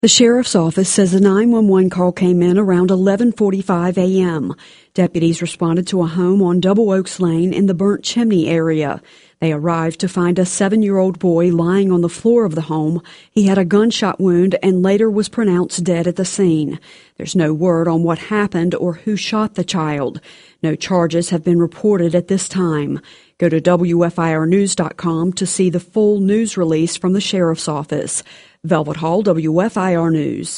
The sheriff's office says the 911 call came in around 11:45 a.m. Deputies responded to a home on Double Oaks Lane in the Burnt Chimney area. They arrived to find a 7-year-old boy lying on the floor of the home. He had a gunshot wound and later was pronounced dead at the scene. There's no word on what happened or who shot the child. No charges have been reported at this time. Go to WFIRnews.com to see the full news release from the sheriff's office. Velvet Hall, WFIR News.